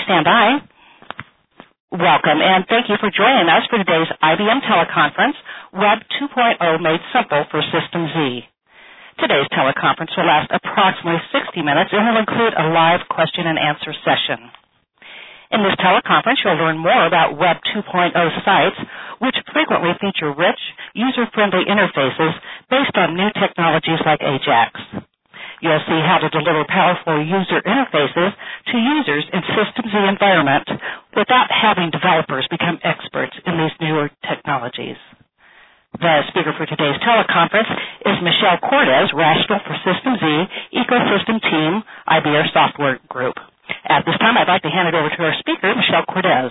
stand by. Welcome, and thank you for joining us for today's IBM teleconference, Web 2.0 Made Simple for System Z. Today's teleconference will last approximately 60 minutes and will include a live question and answer session. In this teleconference, you'll learn more about Web 2.0 sites, which frequently feature rich, user-friendly interfaces based on new technologies like AJAX. You'll see how to deliver powerful user interfaces to users in System Z environment without having developers become experts in these newer technologies. The speaker for today's teleconference is Michelle Cortez, Rational for System Z Ecosystem Team, IBM Software Group. At this time, I'd like to hand it over to our speaker, Michelle Cortez.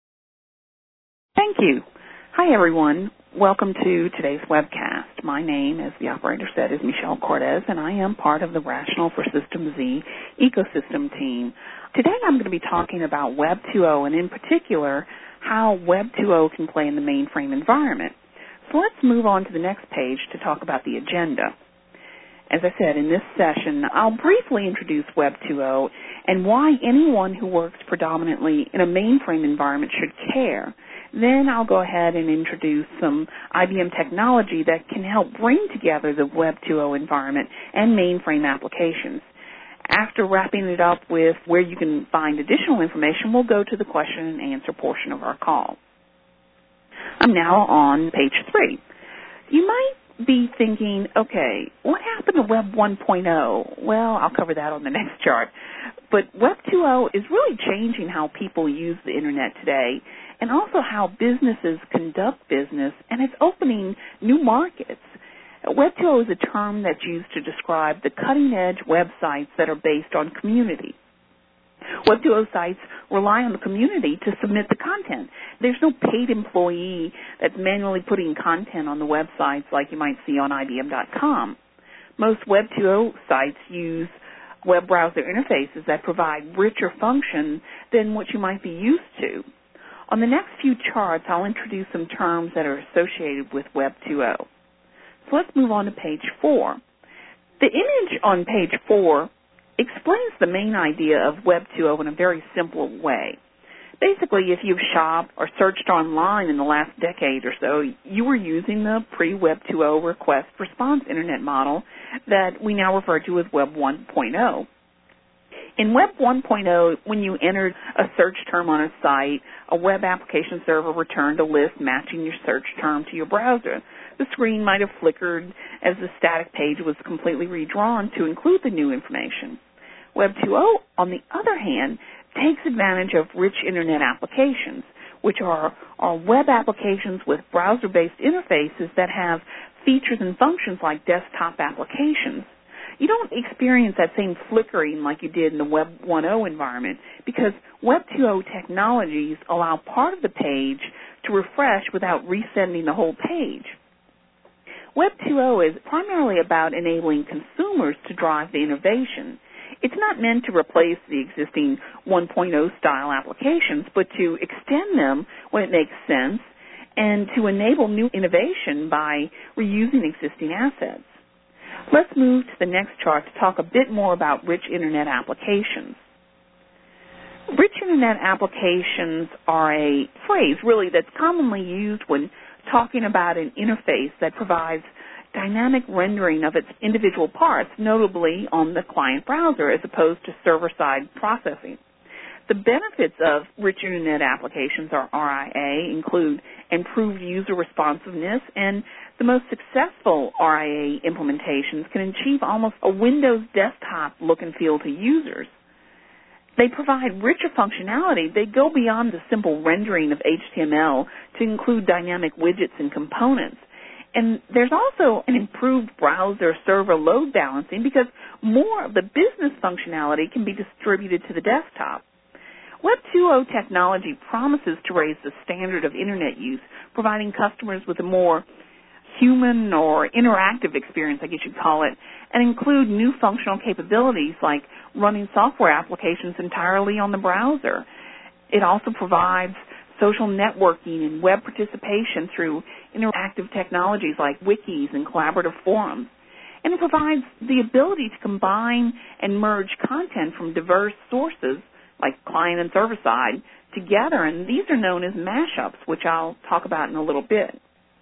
Thank you. Hi, everyone. Welcome to today's webcast. My name, as the operator said, is Michelle Cortez, and I am part of the Rational for System Z Ecosystem Team. Today I'm going to be talking about Web 2.0, and in particular, how Web 2.0 can play in the mainframe environment. So let's move on to the next page to talk about the agenda. As I said, in this session, I'll briefly introduce Web 2.0 and why anyone who works predominantly in a mainframe environment should care. Then I'll go ahead and introduce some IBM technology that can help bring together the Web 2.0 environment and mainframe applications. After wrapping it up with where you can find additional information, we'll go to the question and answer portion of our call. I'm now on page 3. You might be thinking, okay, what happened to Web 1.0? Well, I'll cover that on the next chart. But Web 2.0 is really changing how people use the Internet today and also how businesses conduct business, and it's opening new markets. Web 2.0 is a term that's used to describe the cutting-edge websites that are based on community. Web 2.0 sites rely on the community to submit the content. There's no paid employee that's manually putting content on the websites like you might see on IBM.com. Most Web 2.0 sites use web browser interfaces that provide richer function than what you might be used to. On the next few charts, I'll introduce some terms that are associated with Web 2.0. So let's move on to page 4. The image on page 4 explains the main idea of Web 2.0 in a very simple way. Basically, if you've shopped or searched online in the last decade or so, you were using the pre-Web 2.0 request response Internet model that we now refer to as Web 1.0. In Web 1.0, when you entered a search term on a site, a web application server returned a list matching your search term to your browser. The screen might have flickered as the static page was completely redrawn to include the new information. Web 2.0, on the other hand, takes advantage of rich Internet applications, which are web applications with browser-based interfaces that have features and functions like desktop applications. You don't experience that same flickering like you did in the Web 1.0 environment because Web 2.0 technologies allow part of the page to refresh without resending the whole page. Web 2.0 is primarily about enabling consumers to drive the innovation. It's not meant to replace the existing 1.0 style applications, but to extend them when it makes sense and to enable new innovation by reusing existing assets. Let's move to the next chart to talk a bit more about rich Internet applications. Rich Internet applications are a phrase, really, that's commonly used when talking about an interface that provides dynamic rendering of its individual parts, notably on the client browser as opposed to server-side processing. The benefits of rich Internet applications, or RIA, include improved user responsiveness, and the most successful RIA implementations can achieve almost a Windows desktop look and feel to users. They provide richer functionality. They go beyond the simple rendering of HTML to include dynamic widgets and components. And there's also an improved browser server load balancing because more of the business functionality can be distributed to the desktop. Web 2.0 technology promises to raise the standard of Internet use, providing customers with a more human or interactive experience, I guess you'd call it, and include new functional capabilities like running software applications entirely on the browser. It also provides social networking and web participation through interactive technologies like wikis and collaborative forums. And it provides the ability to combine and merge content from diverse sources like client and server side, together, and these are known as mashups, which I'll talk about in a little bit.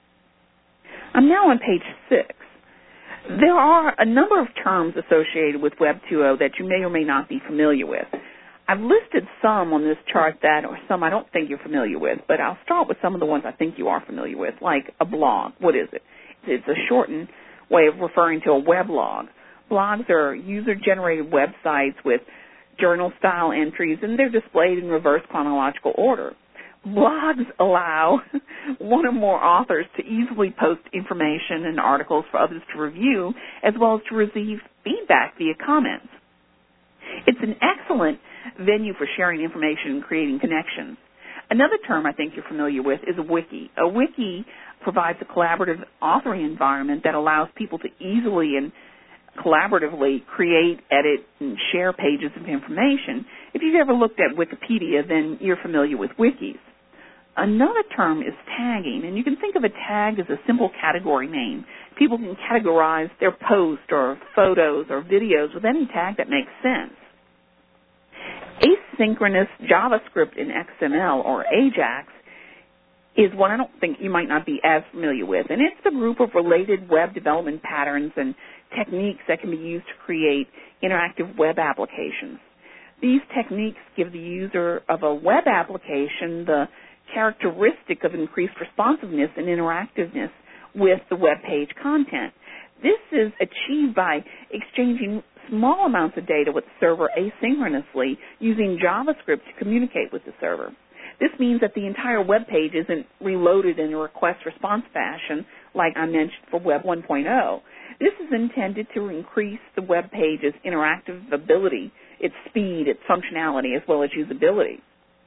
I'm now on page 6. There are a number of terms associated with Web 2.0 that you may or may not be familiar with. I've listed some on this chart that, or some I don't think you're familiar with, but I'll start with some of the ones I think you are familiar with, like a blog. What is it? It's a shortened way of referring to a weblog. Blogs are user-generated websites with journal-style entries, and they're displayed in reverse chronological order. Blogs allow one or more authors to easily post information and articles for others to review, as well as to receive feedback via comments. It's an excellent venue for sharing information and creating connections. Another term I think you're familiar with is a wiki. A wiki provides a collaborative authoring environment that allows people to easily and collaboratively create, edit, and share pages of information. If you've ever looked at Wikipedia, then you're familiar with wikis. Another term is tagging, and you can think of a tag as a simple category name. People can categorize their posts or photos or videos with any tag that makes sense. Asynchronous JavaScript in XML, or AJAX, is one I don't think you might not be as familiar with, and it's a group of related web development patterns and techniques that can be used to create interactive web applications. These techniques give the user of a web application the characteristic of increased responsiveness and interactiveness with the web page content. This is achieved by exchanging small amounts of data with the server asynchronously using JavaScript to communicate with the server. This means that the entire web page isn't reloaded in a request-response fashion like I mentioned for Web 1.0. This is intended to increase the web page's interactive ability, its speed, its functionality, as well as usability.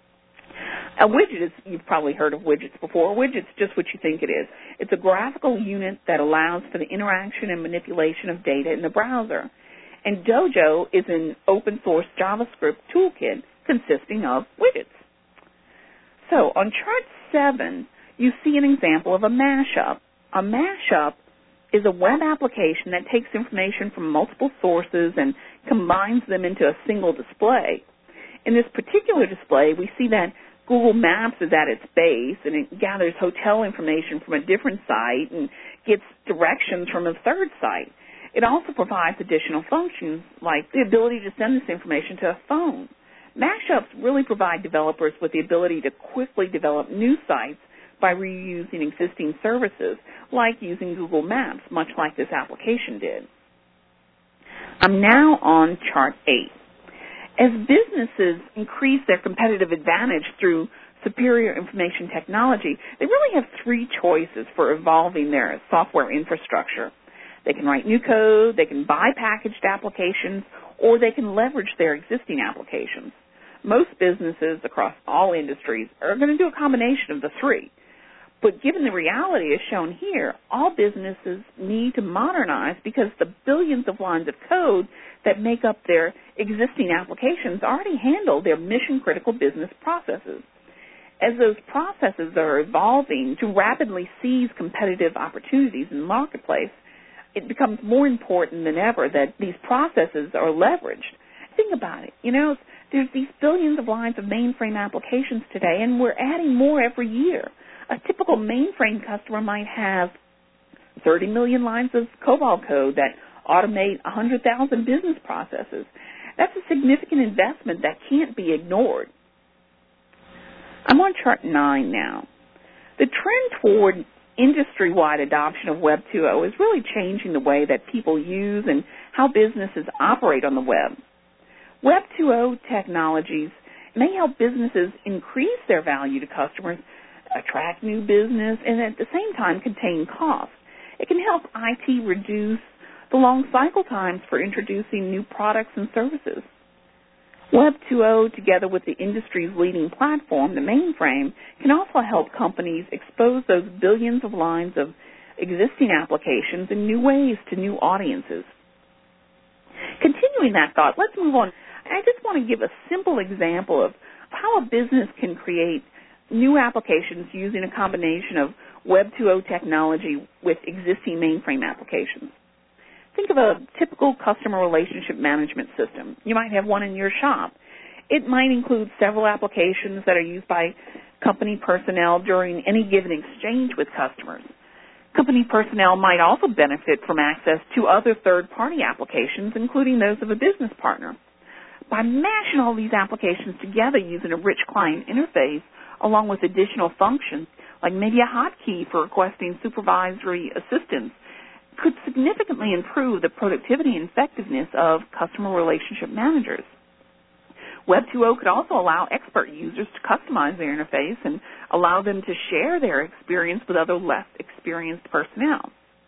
A widget is, you've probably heard of widgets before. A widget's just what you think it is. It's a graphical unit that allows for the interaction and manipulation of data in the browser. And Dojo is an open-source JavaScript toolkit consisting of widgets. So on chart 7, you see an example of a mashup. A mashup is a web application that takes information from multiple sources and combines them into a single display. In this particular display, we see that Google Maps is at its base, and it gathers hotel information from a different site and gets directions from a third site. It also provides additional functions like the ability to send this information to a phone. Mashups really provide developers with the ability to quickly develop new sites by reusing existing services, like using Google Maps, much like this application did. I'm now on chart 8. As businesses increase their competitive advantage through superior information technology, they really have 3 choices for evolving their software infrastructure. They can write new code, they can buy packaged applications, or they can leverage their existing applications. Most businesses across all industries are going to do a combination of the 3. But given the reality as shown here, all businesses need to modernize because the billions of lines of code that make up their existing applications already handle their mission-critical business processes. As those processes are evolving to rapidly seize competitive opportunities in the marketplace, it becomes more important than ever that these processes are leveraged. Think about it. There's these billions of lines of mainframe applications today, and we're adding more every year. A typical mainframe customer might have 30 million lines of COBOL code that automate 100,000 business processes. That's a significant investment that can't be ignored. I'm on chart 9 now. The trend toward industry-wide adoption of Web 2.0 is really changing the way that people use and how businesses operate on the web. Web 2.0 technologies may help businesses increase their value to customers, attract new business, and at the same time contain costs. It can help IT reduce the long cycle times for introducing new products and services. Web 2.0, together with the industry's leading platform, the mainframe, can also help companies expose those billions of lines of existing applications in new ways to new audiences. Continuing that thought, let's move on. I just want to give a simple example of how a business can create new applications using a combination of Web 2.0 technology with existing mainframe applications. Think of a typical customer relationship management system. You might have one in your shop. It might include several applications that are used by company personnel during any given exchange with customers. Company personnel might also benefit from access to other third-party applications, including those of a business partner. By mashing all these applications together using a rich client interface, along with additional functions, like maybe a hotkey for requesting supervisory assistance, could significantly improve the productivity and effectiveness of customer relationship managers. Web 2.0 could also allow expert users to customize their interface and allow them to share their experience with other less experienced personnel.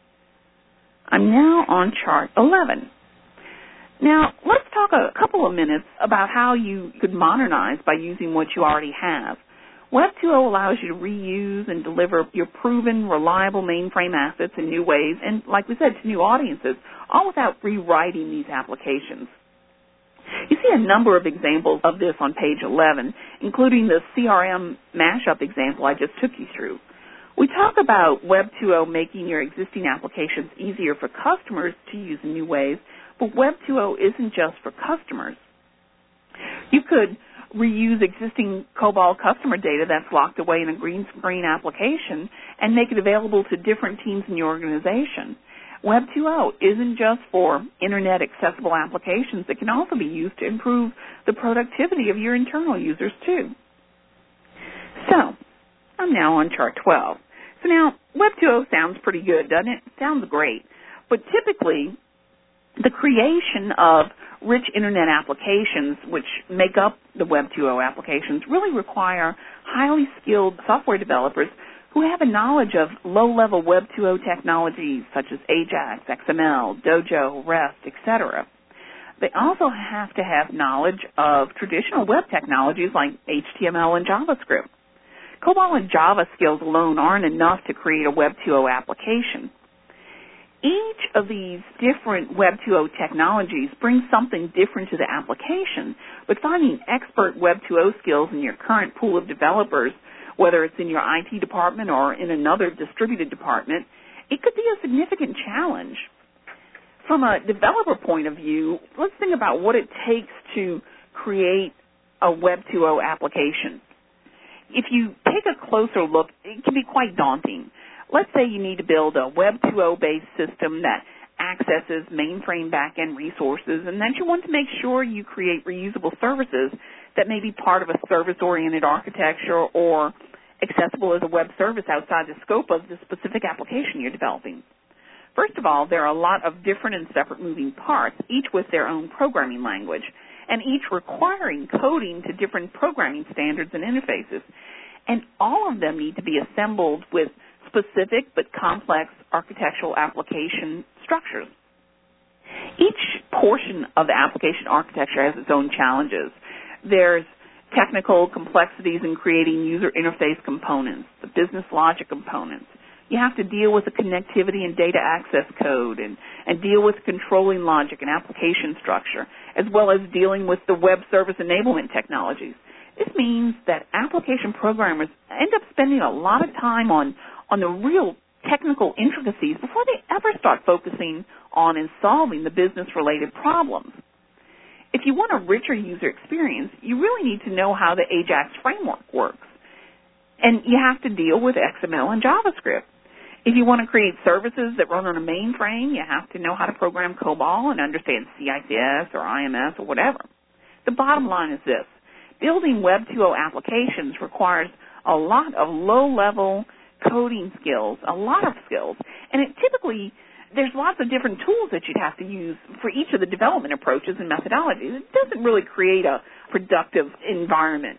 I'm now on chart 11. Now, let's talk a couple of minutes about how you could modernize by using what you already have. Web 2.0 allows you to reuse and deliver your proven, reliable mainframe assets in new ways and, like we said, to new audiences, all without rewriting these applications. You see a number of examples of this on page 11, including the CRM mashup example I just took you through. We talk about Web 2.0 making your existing applications easier for customers to use in new ways, but Web 2.0 isn't just for customers. You could reuse existing COBOL customer data that's locked away in a green screen application and make it available to different teams in your organization. Web 2.0 isn't just for Internet accessible applications. It can also be used to improve the productivity of your internal users too. So, I'm now on chart 12. So now, Web 2.0 sounds pretty good, doesn't it? Sounds great. But typically, the creation of rich Internet applications, which make up the Web 2.0 applications, really require highly skilled software developers who have a knowledge of low-level Web 2.0 technologies such as Ajax, XML, Dojo, REST, etc. They also have to have knowledge of traditional web technologies like HTML and JavaScript. COBOL and Java skills alone aren't enough to create a Web 2.0 application. Each of these different Web 2.0 technologies brings something different to the application, but finding expert Web 2.0 skills in your current pool of developers, whether it's in your IT department or in another distributed department, it could be a significant challenge. From a developer point of view, let's think about what it takes to create a Web 2.0 application. If you take a closer look, it can be quite daunting. Let's say you need to build a Web 2.0-based system that accesses mainframe backend resources, and then you want to make sure you create reusable services that may be part of a service-oriented architecture or accessible as a web service outside the scope of the specific application you're developing. First of all, there are a lot of different and separate moving parts, each with their own programming language, and each requiring coding to different programming standards and interfaces. And all of them need to be assembled with specific but complex architectural application structures. Each portion of the application architecture has its own challenges. There's technical complexities in creating user interface components, the business logic components. You have to deal with the connectivity and data access code and deal with controlling logic and application structure, as well as dealing with the web service enablement technologies. This means that application programmers end up spending a lot of time on the real technical intricacies before they ever start focusing on and solving the business-related problems. If you want a richer user experience, you really need to know how the Ajax framework works. And you have to deal with XML and JavaScript. If you want to create services that run on a mainframe, you have to know how to program COBOL and understand CICS or IMS or whatever. The bottom line is this. Building Web 2.0 applications requires a lot of low-level coding skills, a lot of skills, and there's lots of different tools that you'd have to use for each of the development approaches and methodologies. It doesn't really create a productive environment.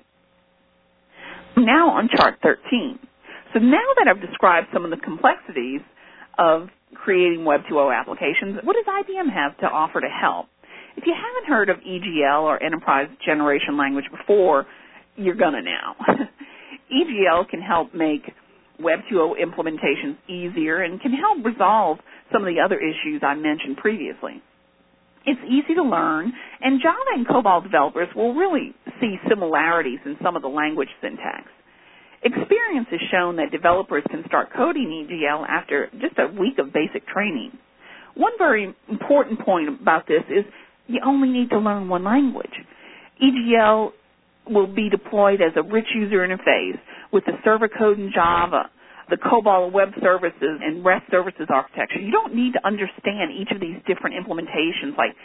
Now on chart 13. So now that I've described some of the complexities of creating Web 2.0 applications, what does IBM have to offer to help? If you haven't heard of EGL or Enterprise Generation Language before, you're going to now. EGL can help make Web 2.0 implementations easier and can help resolve some of the other issues I mentioned previously. It's easy to learn, and Java and COBOL developers will really see similarities in some of the language syntax. Experience has shown that developers can start coding EGL after just a week of basic training. One very important point about this is you only need to learn one language. EGL will be deployed as a rich user interface with the server code in Java, the COBOL web services, and REST services architecture. You don't need to understand each of these different implementations like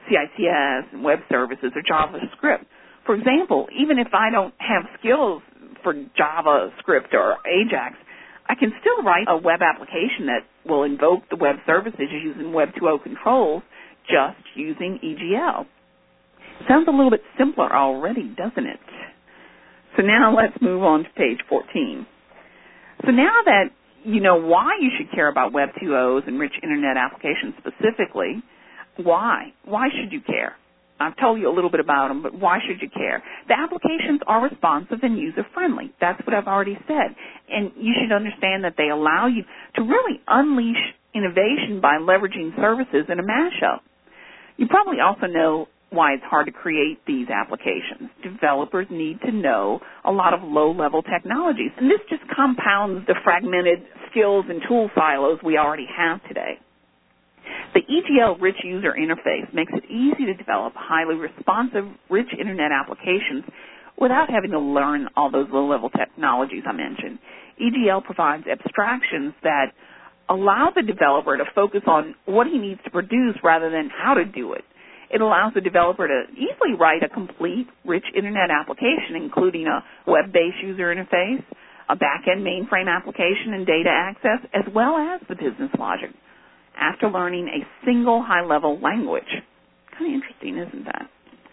CICS and web services or JavaScript. For example, even if I don't have skills for JavaScript or AJAX, I can still write a web application that will invoke the web services using Web 2.0 controls just using EGL. Sounds a little bit simpler already, doesn't it? So now let's move on to page 14. So now that you know why you should care about Web 2.0s and rich Internet applications specifically, why? Why should you care? I've told you a little bit about them, but why should you care? The applications are responsive and user-friendly. That's what I've already said. And you should understand that they allow you to really unleash innovation by leveraging services in a mashup. You probably also know why it's hard to create these applications. Developers need to know a lot of low-level technologies, and this just compounds the fragmented skills and tool silos we already have today. The EGL rich user interface makes it easy to develop highly responsive, rich Internet applications without having to learn all those low-level technologies I mentioned. EGL provides abstractions that allow the developer to focus on what he needs to produce rather than how to do it. It allows the developer to easily write a complete, rich Internet application, including a web-based user interface, a back-end mainframe application and data access, as well as the business logic, after learning a single high-level language. Kind of interesting, isn't that?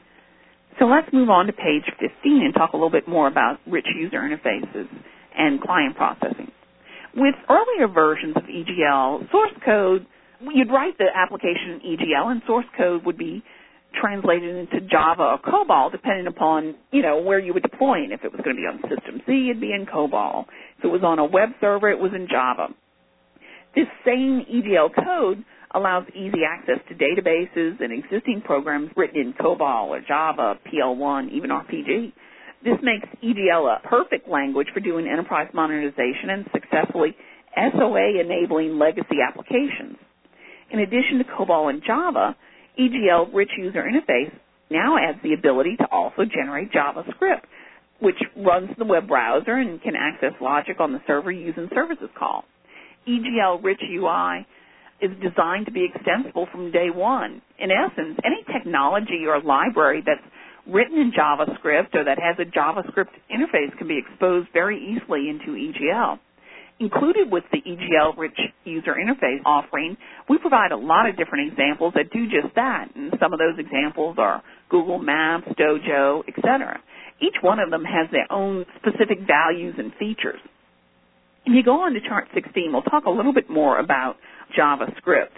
So let's move on to page 15 and talk a little bit more about rich user interfaces and client processing. With earlier versions of EGL, source code, you'd write the application in EGL, and source code would be translated into Java or COBOL, depending upon, where you would deploy it. If it was going to be on System Z, it'd be in COBOL. If it was on a web server, it was in Java. This same EGL code allows easy access to databases and existing programs written in COBOL or Java, PL1, even RPG. This makes EGL a perfect language for doing enterprise modernization and successfully SOA-enabling legacy applications. In addition to COBOL and Java, EGL Rich User Interface now adds the ability to also generate JavaScript, which runs the web browser and can access logic on the server using services call. EGL Rich UI is designed to be extensible from day one. In essence, any technology or library that's written in JavaScript or that has a JavaScript interface can be exposed very easily into EGL. Included with the EGL Rich User Interface offering, we provide a lot of different examples that do just that, and some of those examples are Google Maps, Dojo, etc. Each one of them has their own specific values and features. If you go on to Chart 16, we'll talk a little bit more about JavaScript.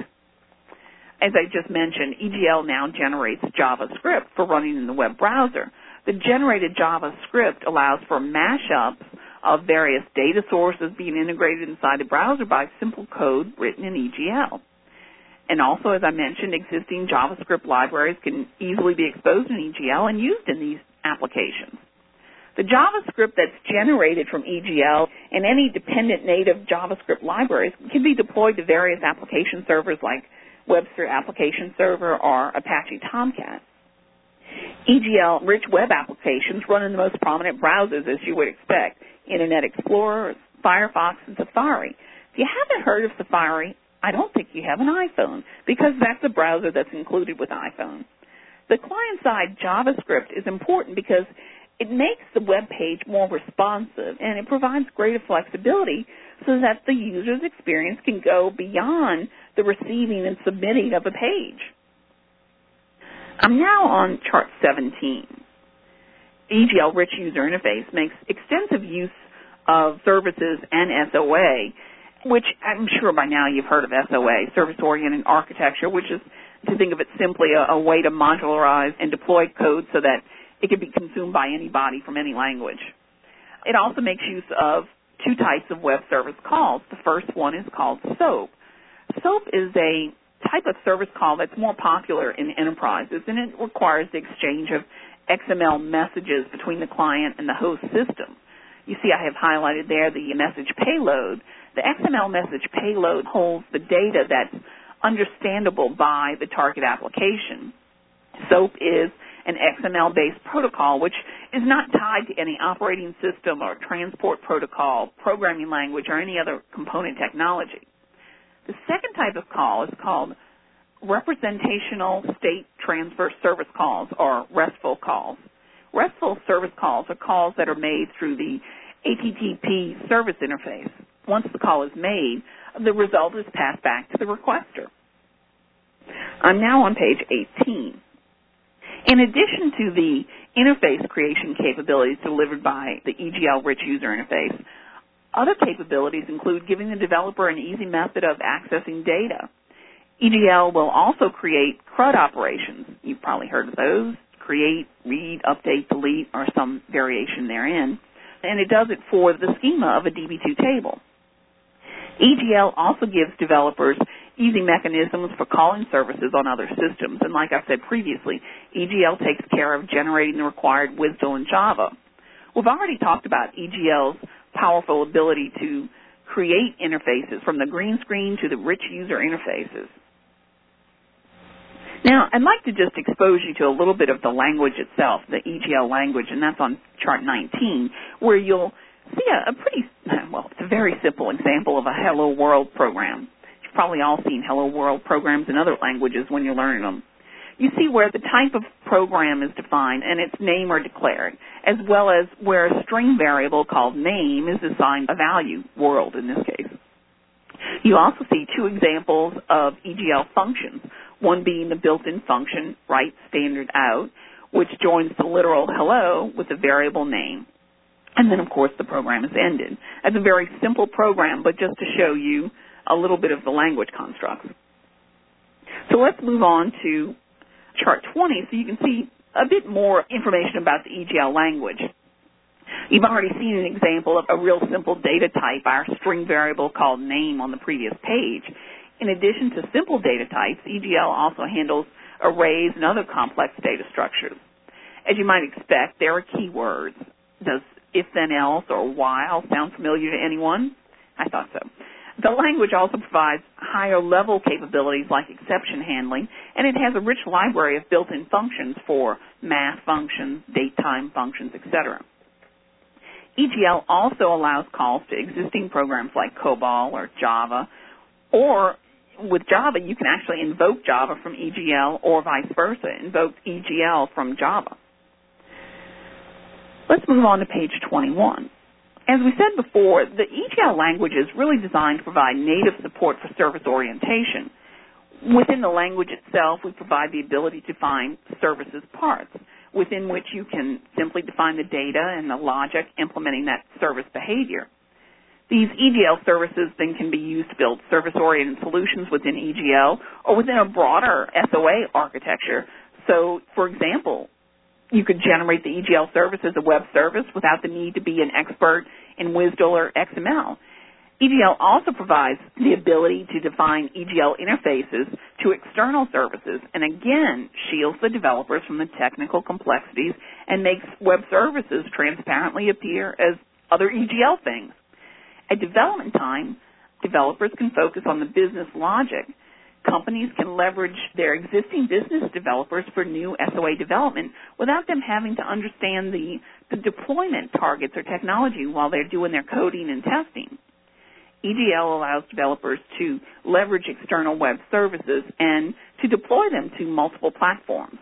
As I just mentioned, EGL now generates JavaScript for running in the web browser. The generated JavaScript allows for mashups of various data sources being integrated inside the browser by simple code written in EGL. And also, as I mentioned, existing JavaScript libraries can easily be exposed in EGL and used in these applications. The JavaScript that's generated from EGL and any dependent native JavaScript libraries can be deployed to various application servers like Webster Application Server or Apache Tomcat. EGL rich web applications run in the most prominent browsers, as you would expect: Internet Explorer, Firefox, and Safari. If you haven't heard of Safari, I don't think you have an iPhone, because that's a browser that's included with iPhone. The client-side JavaScript is important because it makes the web page more responsive, and it provides greater flexibility so that the user's experience can go beyond the receiving and submitting of a page. I'm now on Chart 17. EGL Rich User Interface makes extensive use of services and SOA, which I'm sure by now you've heard of SOA, Service-Oriented Architecture, which is, to think of it simply, a way to modularize and deploy code so that it can be consumed by anybody from any language. It also makes use of two types of web service calls. The first one is called SOAP. SOAP is a type of service call that's more popular in enterprises, and it requires the exchange of XML messages between the client and the host system. You see I have highlighted there the message payload. The XML message payload holds the data that's understandable by the target application. SOAP is an XML-based protocol, which is not tied to any operating system or transport protocol, programming language, or any other component technology. The second type of call is called representational state transfer service calls, or RESTful calls. RESTful service calls are calls that are made through the HTTP service interface. Once the call is made, the result is passed back to the requester. I'm now on page 18. In addition to the interface creation capabilities delivered by the EGL Rich User Interface, other capabilities include giving the developer an easy method of accessing data. EGL will also create CRUD operations. You've probably heard of those: create, read, update, delete, or some variation therein. And it does it for the schema of a DB2 table. EGL also gives developers easy mechanisms for calling services on other systems. And like I said previously, EGL takes care of generating the required WSDL in Java. We've already talked about EGL's powerful ability to create interfaces from the green screen to the rich user interfaces. Now, I'd like to just expose you to a little bit of the language itself, the EGL language, and that's on chart 19, where you'll see a pretty, well, it's a very simple example of a Hello World program. You've probably all seen Hello World programs in other languages when you're learning them. You see where the type of program is defined and its name are declared, as well as where a string variable called name is assigned a value, world in this case. You also see two examples of EGL functions, one being the built-in function, write standard out, which joins the literal hello with the variable name. And then, of course, the program is ended. It's a very simple program, but just to show you a little bit of the language constructs. So let's move on to chart 20 so you can see a bit more information about the EGL language. You've already seen an example of a real simple data type, our string variable called name, on the previous page. In addition to simple data types, EGL also handles arrays and other complex data structures. As you might expect, there are keywords. Does if, then, else, or while sound familiar to anyone? I thought so. The language also provides higher-level capabilities like exception handling, and it has a rich library of built-in functions for math functions, date-time functions, etc. EGL also allows calls to existing programs like COBOL or Java, or with Java, you can actually invoke Java from EGL or vice versa, invoke EGL from Java. Let's move on to page 21. As we said before, the EGL language is really designed to provide native support for service orientation. Within the language itself, we provide the ability to define services parts, within which you can simply define the data and the logic implementing that service behavior. These EGL services then can be used to build service-oriented solutions within EGL or within a broader SOA architecture. So, for example, you could generate the EGL service as a web service without the need to be an expert in WSDL or XML. EGL also provides the ability to define EGL interfaces to external services and, again, shields the developers from the technical complexities and makes web services transparently appear as other EGL things. At development time, developers can focus on the business logic. Companies can leverage their existing business developers for new SOA development without them having to understand the deployment targets or technology while they're doing their coding and testing. EGL allows developers to leverage external web services and to deploy them to multiple platforms.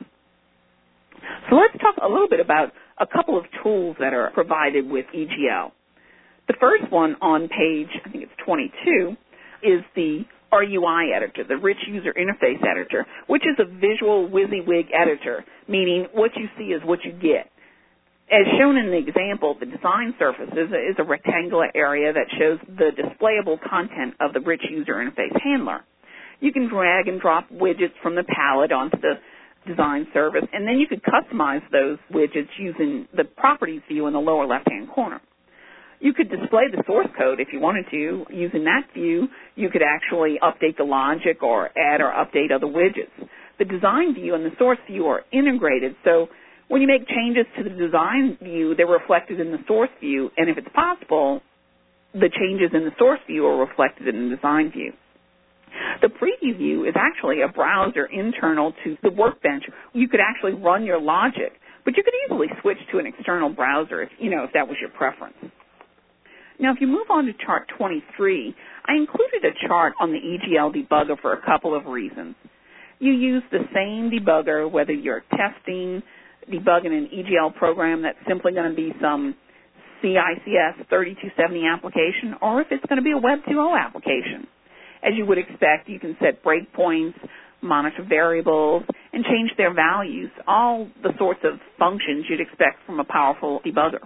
So let's talk a little bit about a couple of tools that are provided with EGL. The first one on page, I think it's 22, is the RUI editor, the Rich User Interface editor, which is a visual WYSIWYG editor, meaning what you see is what you get. As shown in the example, the design surface is a rectangular area that shows the displayable content of the Rich User Interface handler. You can drag and drop widgets from the palette onto the design surface, and then you could customize those widgets using the properties view in the lower left-hand corner. You could display the source code if you wanted to. Using that view, you could actually update the logic or add or update other widgets. The design view and the source view are integrated, so when you make changes to the design view, they're reflected in the source view, and if it's possible, the changes in the source view are reflected in the design view. The preview view is actually a browser internal to the Workbench. You could actually run your logic, but you could easily switch to an external browser if that was your preference. Now, if you move on to Chart 23, I included a chart on the EGL debugger for a couple of reasons. You use the same debugger whether you're testing, debugging an EGL program that's simply going to be some CICS 3270 application, or if it's going to be a Web 2.0 application. As you would expect, you can set breakpoints, monitor variables, and change their values, all the sorts of functions you'd expect from a powerful debugger.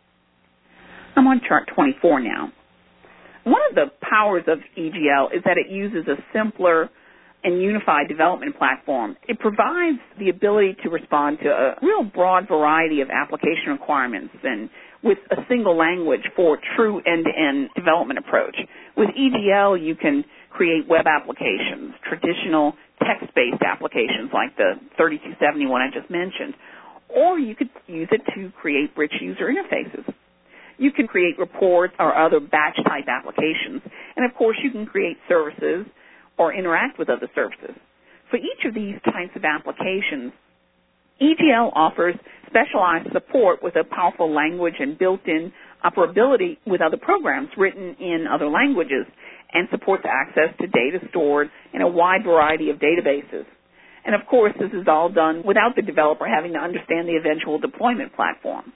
I'm on Chart 24 now. One of the powers of EGL is that it uses a simpler and unified development platform. It provides the ability to respond to a real broad variety of application requirements and with a single language for true end-to-end development approach. With EGL, you can create web applications, traditional text-based applications like the 3270 one I just mentioned, or you could use it to create rich user interfaces. You can create reports or other batch-type applications, and of course you can create services or interact with other services. For each of these types of applications, EGL offers specialized support with a powerful language and built-in operability with other programs written in other languages, and supports access to data stored in a wide variety of databases. And of course, this is all done without the developer having to understand the eventual deployment platform.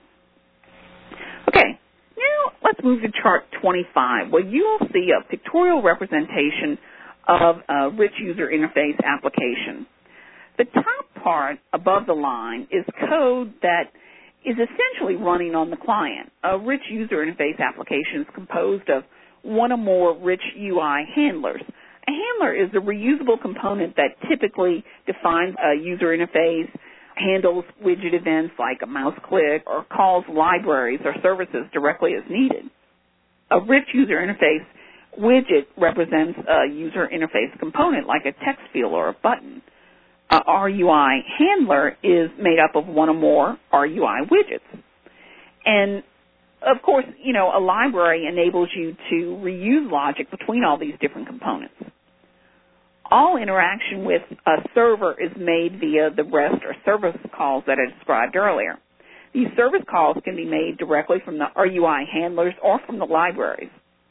Okay, now let's move to Chart 25, where you will see a pictorial representation of a rich user interface application. The top part above the line is code that is essentially running on the client. A rich user interface application is composed of one or more rich UI handlers. A handler is a reusable component that typically defines a user interface, handles widget events like a mouse click, or calls libraries or services directly as needed. A rich user interface widget represents a user interface component like a text field or a button. A RUI handler is made up of one or more RUI widgets. And of course, a library enables you to reuse logic between all these different components. All interaction with a server is made via the REST or service calls that I described earlier. These service calls can be made directly from the RUI handlers or from the libraries.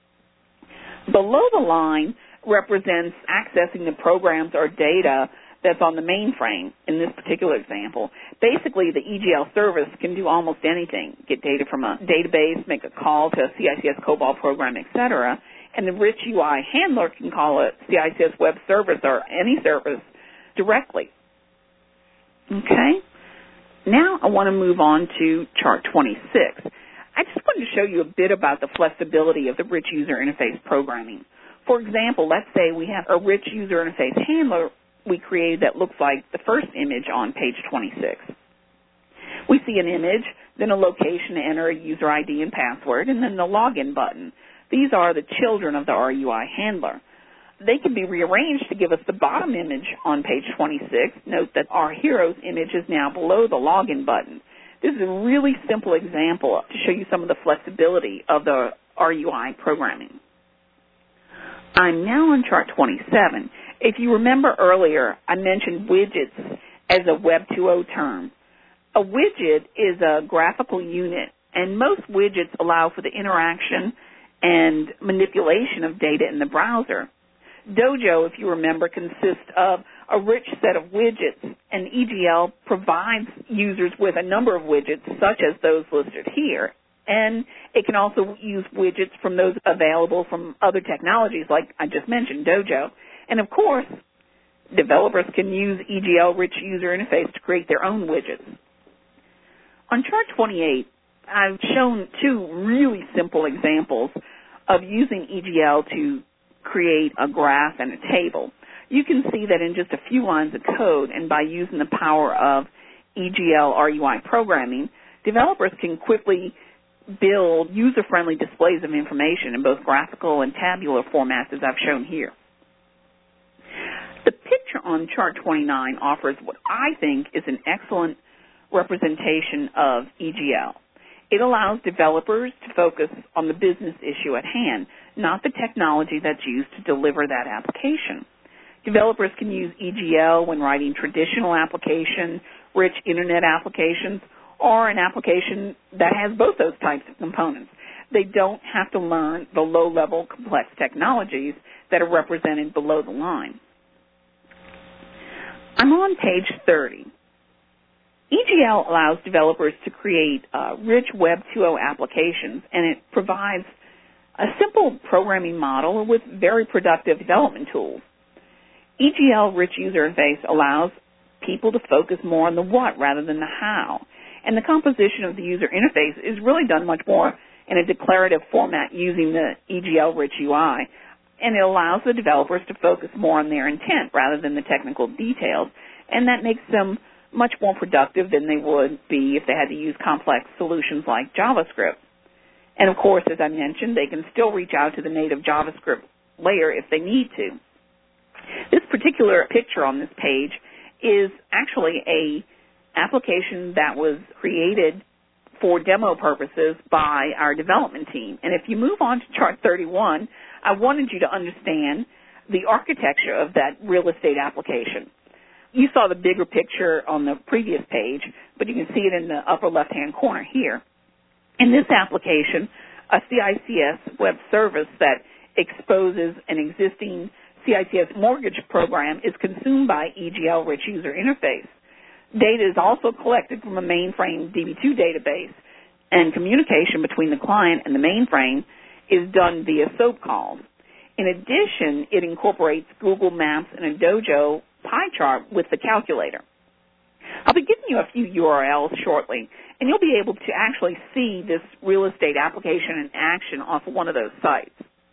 Below the line represents accessing the programs or data that's on the mainframe in this particular example. Basically, the EGL service can do almost anything, get data from a database, make a call to a CICS COBOL program, etc., and the rich UI handler can call a CICS web service or any service directly. Okay? Now I want to move on to Chart 26. I just wanted to show you a bit about the flexibility of the rich user interface programming. For example, let's say we have a rich user interface handler we created that looks like the first image on page 26. We see an image, then a location to enter a user ID and password, and then the login button. These are the children of the RUI handler. They can be rearranged to give us the bottom image on page 26. Note that our hero's image is now below the login button. This is a really simple example to show you some of the flexibility of the RUI programming. I'm now on Chart 27. If you remember earlier, I mentioned widgets as a Web 2.0 term. A widget is a graphical unit, and most widgets allow for the interaction and manipulation of data in the browser. Dojo, if you remember, consists of a rich set of widgets, and EGL provides users with a number of widgets, such as those listed here. And it can also use widgets from those available from other technologies, like I just mentioned, Dojo. And of course, developers can use EGL rich user interface to create their own widgets. On Chart 28, I've shown two really simple examples of using EGL to create a graph and a table. You can see that in just a few lines of code, and by using the power of EGL RUI programming, developers can quickly build user-friendly displays of information in both graphical and tabular formats, as I've shown here. The picture on Chart 29 offers what I think is an excellent representation of EGL. It allows developers to focus on the business issue at hand, not the technology that's used to deliver that application. Developers can use EGL when writing traditional application, rich Internet applications, or an application that has both those types of components. They don't have to learn the low-level complex technologies that are represented below the line. I'm on page 30. EGL allows developers to create rich Web 2.0 applications, and it provides a simple programming model with very productive development tools. EGL Rich User Interface allows people to focus more on the what rather than the how, and the composition of the user interface is really done much more in a declarative format using the EGL Rich UI, and it allows the developers to focus more on their intent rather than the technical details, and that makes them much more productive than they would be if they had to use complex solutions like JavaScript. And of course, as I mentioned, they can still reach out to the native JavaScript layer if they need to. This particular picture on this page is actually a application that was created for demo purposes by our development team. And if you move on to chart 31, I wanted you to understand the architecture of that real estate application. You saw the bigger picture on the previous page, but you can see it in the upper left-hand corner here. In this application, a CICS web service that exposes an existing CICS mortgage program is consumed by EGL Rich User Interface. Data is also collected from a mainframe DB2 database, and communication between the client and the mainframe is done via SOAP calls. In addition, it incorporates Google Maps and a Dojo pie chart with the calculator. I'll be giving you a few URLs shortly, and you'll be able to actually see this real estate application in action off of one of those sites.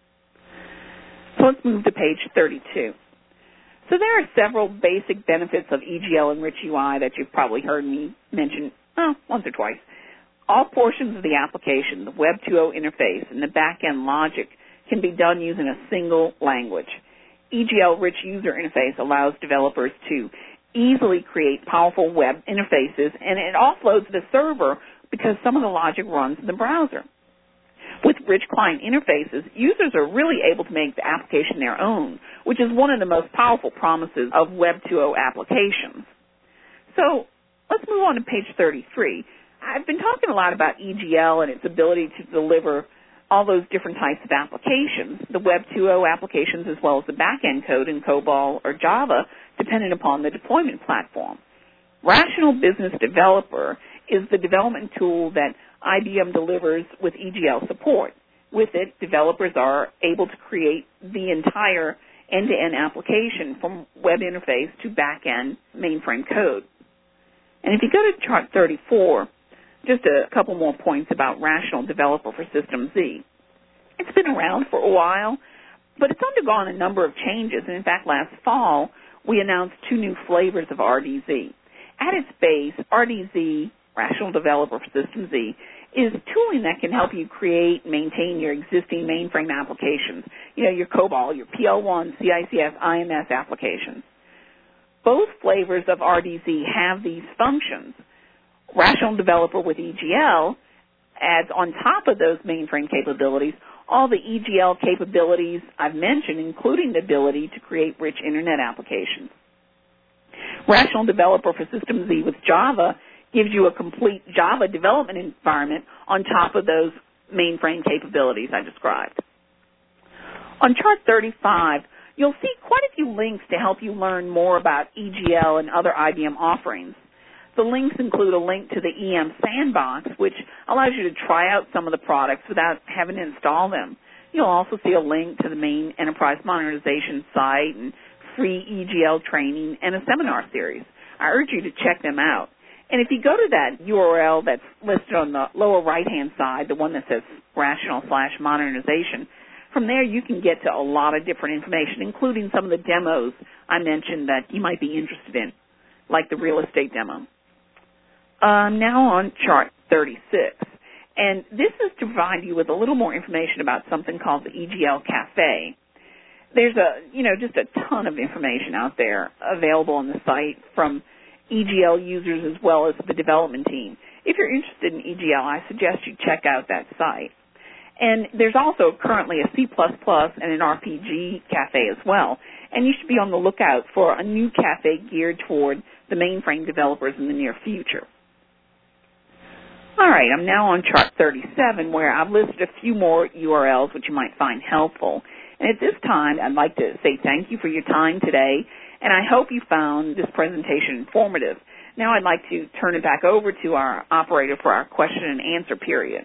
So let's move to page 32. So there are several basic benefits of EGL and Rich UI that you've probably heard me mention once or twice. All portions of the application, the Web 2.0 interface, and the back-end logic can be done using a single language. EGL Rich User Interface allows developers to easily create powerful web interfaces, and it offloads the server because some of the logic runs in the browser. With rich client interfaces, users are really able to make the application their own, which is one of the most powerful promises of Web 2.0 applications. So let's move on to page 33. I've been talking a lot about EGL and its ability to deliver all those different types of applications, the Web 2.0 applications as well as the back-end code in COBOL or Java, depending upon the deployment platform. Rational Business Developer is the development tool that IBM delivers with EGL support. With it, developers are able to create the entire end-to-end application from web interface to back-end mainframe code. And if you go to chart 34, just a couple more points about Rational Developer for System Z. It's been around for a while, but it's undergone a number of changes. And in fact, last fall, we announced 2 new flavors of RDZ. At its base, RDZ, Rational Developer for System Z, is tooling that can help you create and maintain your existing mainframe applications, your COBOL, your PL1, CICS, IMS applications. Both flavors of RDZ have these functions. Rational Developer with EGL adds on top of those mainframe capabilities all the EGL capabilities I've mentioned, including the ability to create rich Internet applications. Rational Developer for System Z with Java gives you a complete Java development environment on top of those mainframe capabilities I described. On chart 35, you'll see quite a few links to help you learn more about EGL and other IBM offerings. The links include a link to the EM Sandbox, which allows you to try out some of the products without having to install them. You'll also see a link to the main enterprise modernization site and free EGL training and a seminar series. I urge you to check them out. And if you go to that URL that's listed on the lower right-hand side, the one that says rational/modernization, from there you can get to a lot of different information, including some of the demos I mentioned that you might be interested in, like the real estate demo. Now on chart 36. And this is to provide you with a little more information about something called the EGL Cafe. There's just a ton of information out there available on the site from EGL users as well as the development team. If you're interested in EGL, I suggest you check out that site. And there's also currently a C++ and an RPG cafe as well. And you should be on the lookout for a new cafe geared toward the mainframe developers in the near future. All right, I'm now on chart 37, where I've listed a few more URLs which you might find helpful. And at this time, I'd like to say thank you for your time today, and I hope you found this presentation informative. Now I'd like to turn it back over to our operator for our question and answer period.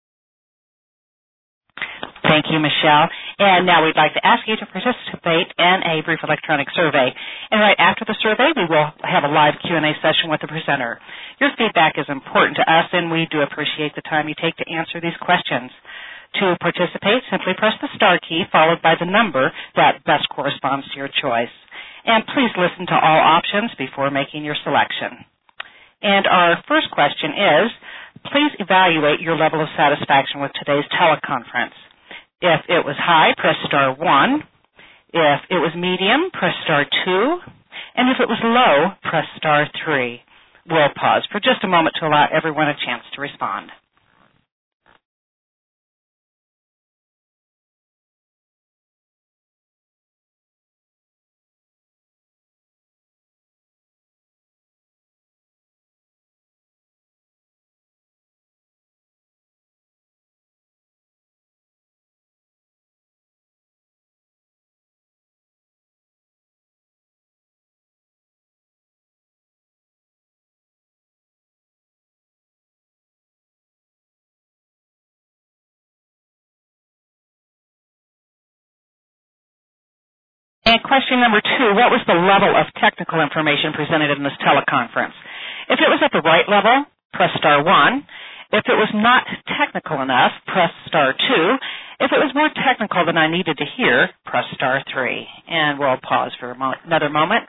Thank you, Michelle. And now we'd like to ask you to participate in a brief electronic survey. And right after the survey, we will have a live Q&A session with the presenter. Your feedback is important to us, and we do appreciate the time you take to answer these questions. To participate, simply press the star key followed by the number that best corresponds to your choice. And please listen to all options before making your selection. And our first question is, please evaluate your level of satisfaction with today's teleconference. If it was high, press star 1. If it was medium, press star 2. And if it was low, press star 3. We'll pause for just a moment to allow everyone a chance to respond. And question number 2, what was the level of technical information presented in this teleconference? If it was at the right level, press star 1. If it was not technical enough, press star 2. If it was more technical than I needed to hear, press star 3. And we'll pause for another moment.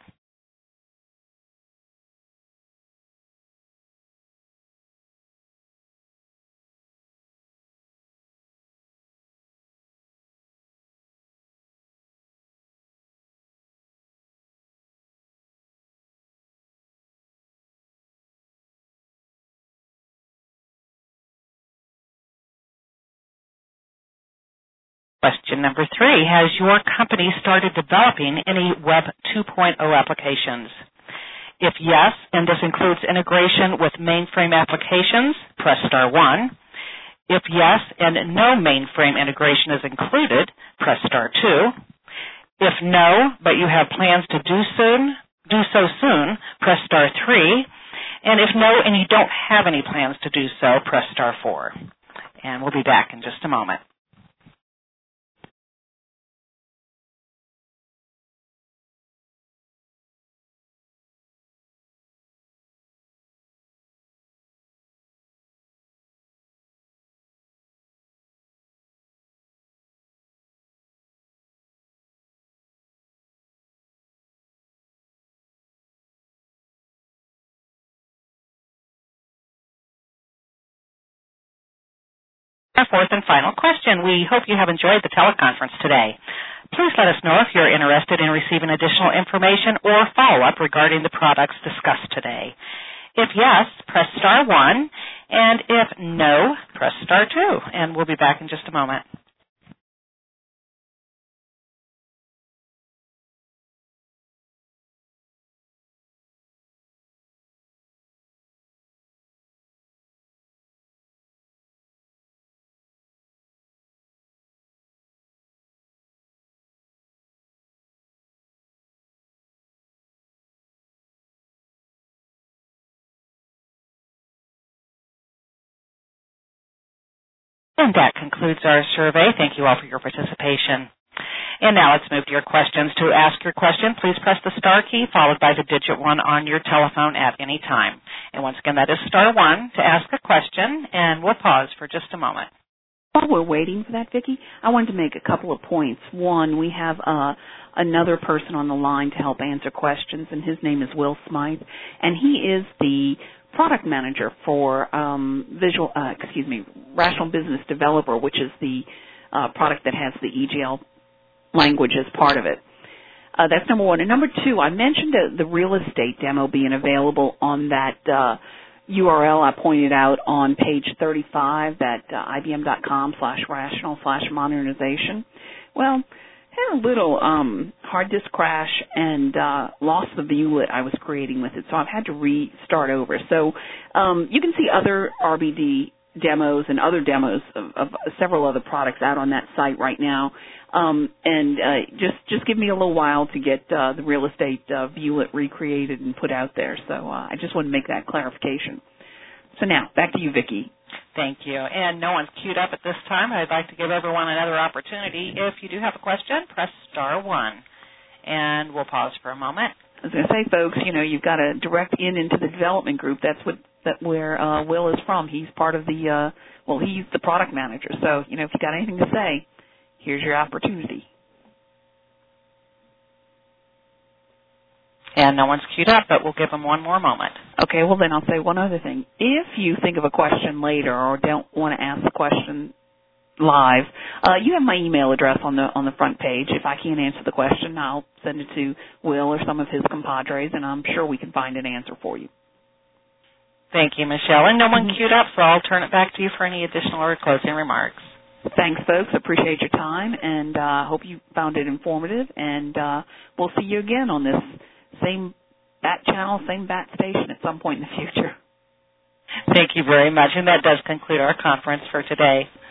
Question number 3, has your company started developing any Web 2.0 applications? If yes, and this includes integration with mainframe applications, press star 1. If yes, and no mainframe integration is included, press star 2. If no, but you have plans to do so soon, press star 3. And if no, and you don't have any plans to do so, press star 4. And we'll be back in just a moment. Our fourth and final question. We hope you have enjoyed the teleconference today. Please let us know if you're interested in receiving additional information or follow-up regarding the products discussed today. If yes, press star 1, and if no, press star 2, and we'll be back in just a moment. And that concludes our survey. Thank you all for your participation. And now let's move to your questions. To ask your question, please press the star key followed by the digit 1 on your telephone at any time. And once again, that is star 1 to ask a question, and we'll pause for just a moment. While we're waiting for that, Vicki, I wanted to make a couple of points. One, we have another person on the line to help answer questions, and his name is Will Smythe, and he is the product manager for Rational Business Developer, which is the product that has the EGL language as part of it. That's number 1. And number 2, I mentioned the real estate demo being available on that URL I pointed out on page 35, that ibm.com/rational/modernization. Well, had a little hard disk crash and lost the viewlet I was creating with it, so I've had to restart over. So you can see other RBD demos and other demos of several other products out on that site right now. Just give me a little while to get the real estate viewlet recreated and put out there. So I just want to make that clarification. So now, back to you, Vicki. Thank you. And no one's queued up at this time. I'd like to give everyone another opportunity. If you do have a question, press *1. And we'll pause for a moment. I was going to say, folks, you've got to direct into the development group. That's where Will is from. He's part of the, he's the product manager. So, if you've got anything to say, here's your opportunity. And no one's queued up, but we'll give them one more moment. Okay, well, then I'll say one other thing. If you think of a question later or don't want to ask the question live, you have my email address on the front page. If I can't answer the question, I'll send it to Will or some of his compadres, and I'm sure we can find an answer for you. Thank you, Michelle. And no one queued up, so I'll turn it back to you for any additional or closing remarks. Thanks, folks. Appreciate your time, and hope you found it informative. And we'll see you again on this same bat channel, same bat station at some point in the future. Thank you very much. And that does conclude our conference for today.